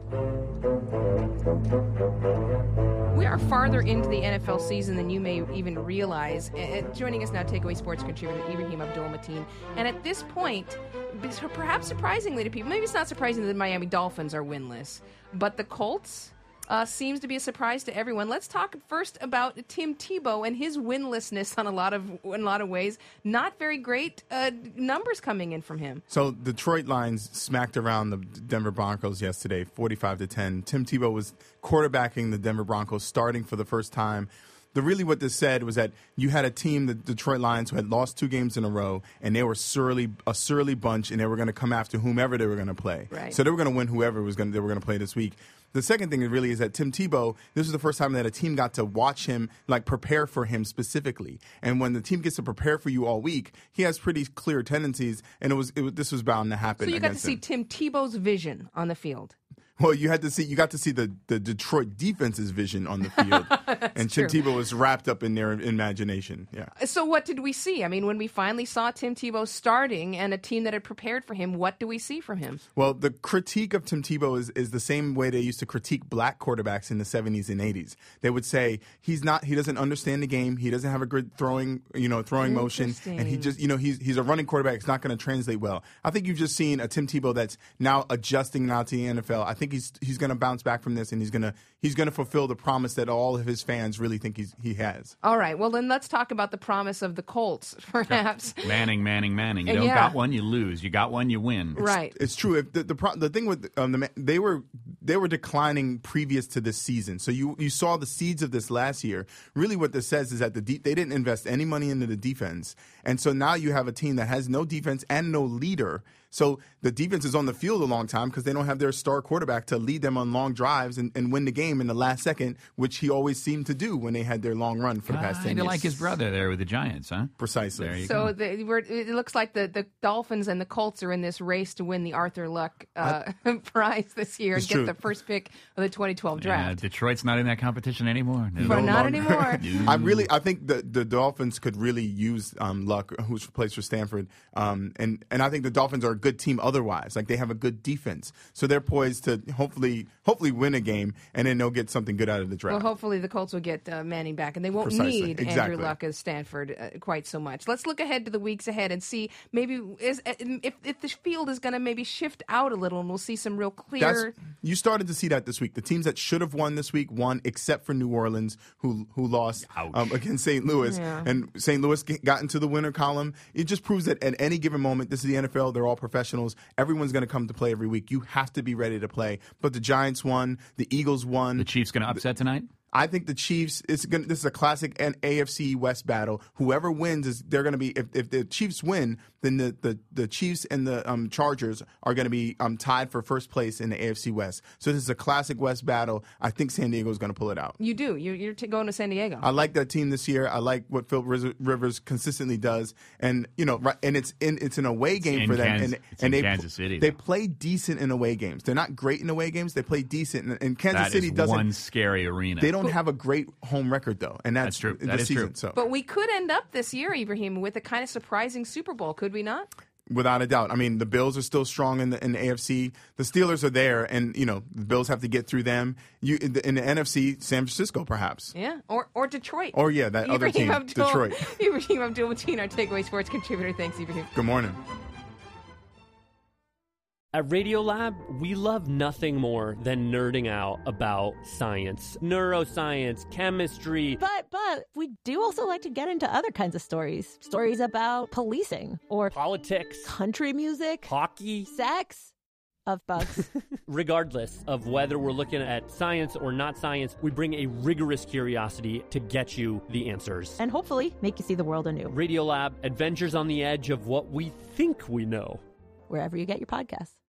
We are farther into the NFL season than you may even realize. Joining us now, Takeaway Sports contributor Ibrahim Abdul-Mateen. And at this point, perhaps surprisingly to people, maybe it's not surprising that the Miami Dolphins are winless, but the Colts seems to be a surprise to everyone. Let's talk first about Tim Tebow and his winlessness in a lot of ways. Not very great numbers coming in from him. So Detroit Lions smacked around the Denver Broncos yesterday, 45-10. Tim Tebow was quarterbacking the Denver Broncos, starting for the first time. Really what this said was that you had a team, the Detroit Lions, who had lost 2 games in a row, and they were a surly bunch, and they were going to come after whomever they were going to play. Right. So they were going to win whoever they were going to play this week. The second thing really is that Tim Tebow, this was the first time that a team got to watch him, prepare for him specifically. And when the team gets to prepare for you all week, he has pretty clear tendencies, and this was bound to happen. So you got to see Tim Tebow's vision on the field. Well, you got to see the Detroit defense's vision on the field, and Tim Tebow was wrapped up in their imagination. Yeah. So what did we see? I mean, when we finally saw Tim Tebow starting and a team that had prepared for him, what do we see from him? Well, the critique of Tim Tebow is the same way they used to critique black quarterbacks in the 70s and 80s. They would say he doesn't understand the game, he doesn't have a good throwing motion, and he just he's a running quarterback. It's not going to translate well. I think you've just seen a Tim Tebow that's now adjusting now to the NFL. I think he's going to bounce back from this, and he's going to fulfill the promise that all of his fans really think he has. All right. Well, then let's talk about the promise of the Colts, perhaps. Manning. You don't got one, you lose. You got one, you win. Right. It's true. If the thing with they were declining previous to this season, so you saw the seeds of this last year. Really, what this says is that they didn't invest any money into the defense, and so now you have a team that has no defense and no leader. So the defense is on the field a long time because they don't have their star quarterback to lead them on long drives and win the game in the last second, which he always seemed to do when they had their long run for the past 10 years. Like his brother there with the Giants, huh? Precisely. There you go. It looks like the Dolphins and the Colts are in this race to win the Arthur Luck prize this year and get the first pick of the 2012 draft. Detroit's not in that competition anymore. Not anymore. I think the Dolphins could really use Luck, who's plays for Stanford, and I think the Dolphins are a good team otherwise. They have a good defense, so they're poised to hopefully win a game, and then they'll get something good out of the draft. Well, hopefully the Colts will get Manning back, and they won't need Andrew Luck as Stanford quite so much. Let's look ahead to the weeks ahead and see maybe if the field is going to maybe shift out a little, and we'll see some real clear. You started to see that this week. The teams that should have won this week won, except for New Orleans, who lost against St. Louis, and St. Louis got into the winner column. It just proves that at any given moment, this is the NFL. They're all professionals. Everyone's going to come to play every week. You have to be ready to play. But the Giants won. The Eagles won. The Chiefs going to upset tonight? I think the Chiefs, this is a classic AFC West battle. Whoever wins, they're going to be, if the Chiefs win, then the Chiefs and the Chargers are going to be tied for first place in the AFC West. So this is a classic West battle. I think San Diego is going to pull it out. You do. You're going to San Diego. I like that team this year. I like what Phil Rivers consistently does. And, and it's an away game for them. And they, Kansas City, they play decent in away games. They're not great in away games. They play decent. And Kansas City doesn't. One scary arena. They don't have a great home record, though, and that's true. That is season, true. So. But we could end up this year, Ibrahim, with a kind of surprising Super Bowl, could we not? Without a doubt. I mean, the Bills are still strong in the AFC. The Steelers are there, and the Bills have to get through them. In the NFC, San Francisco, perhaps. Yeah, or Detroit. Or that other team, Detroit. Ibrahim Abdul-Mateen, our Takeaway Sports contributor. Thanks, Ibrahim. Good morning. At Radiolab, we love nothing more than nerding out about science, neuroscience, chemistry. But we do also like to get into other kinds of stories. Stories about policing or politics, country music, hockey, sex, of bugs. Regardless of whether we're looking at science or not science, we bring a rigorous curiosity to get you the answers. And hopefully make you see the world anew. Radiolab, adventures on the edge of what we think we know. Wherever you get your podcasts.